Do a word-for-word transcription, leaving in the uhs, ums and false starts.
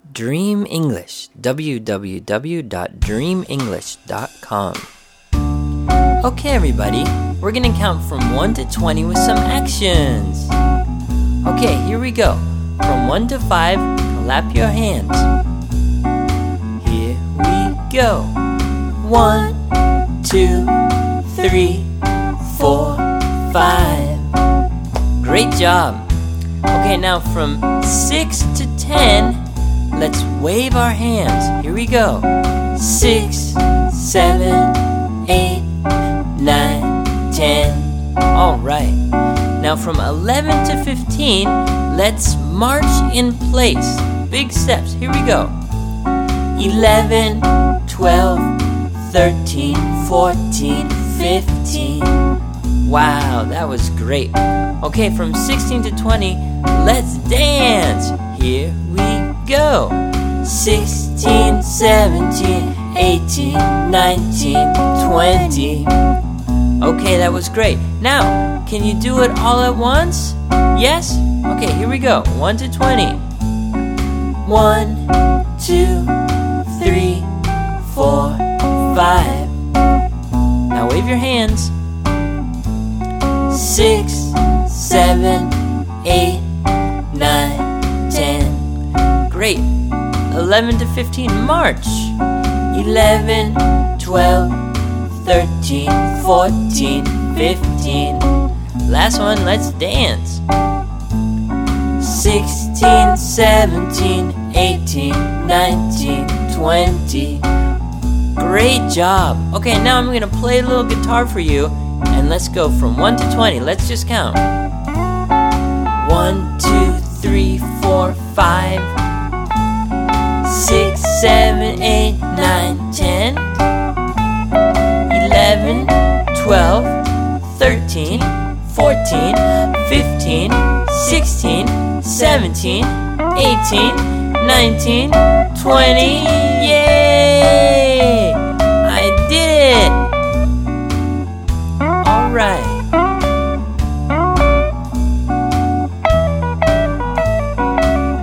Dream English, w w w dot dream english dot com. Okay, everybody, we're gonna count from one to twenty with some actions. Okay, here we go. From one to five, clap your hands. Here we go. One, two, three, four, five. Great job. Okay, now from six to ten, let's wave our hands. Here we go. Six, seven, eight, nine, ten. All right. Now from eleven to fifteen, let's march in place. Big steps. Here we go. eleven, twelve, thirteen, fourteen, fifteen. Wow, that was great. Okay, from sixteen to twenty, let's dance. Here we go. sixteen, seventeen, eighteen, nineteen, twenty. Okay, that was great. Now, can you do it all at once? Yes? Okay, here we go. one to twenty. one, two, three, four, five. Now wave your hands. six, seven, eight, nine, ten. Great. eleven to fifteen, march. eleven, twelve, thirteen, fourteen, fifteen. Last one, let's dance. sixteen, seventeen, eighteen, nineteen, twenty. Great job. Okay, now I'm going to play a little guitar for you, and let's go from one to twenty. Let's just count. one, two, three, four, five, six, seven, eight, nine, ten, eleven, twelve, thirteen, fourteen, fifteen, sixteen, seventeen, eighteen, nineteen, twenty. Yay!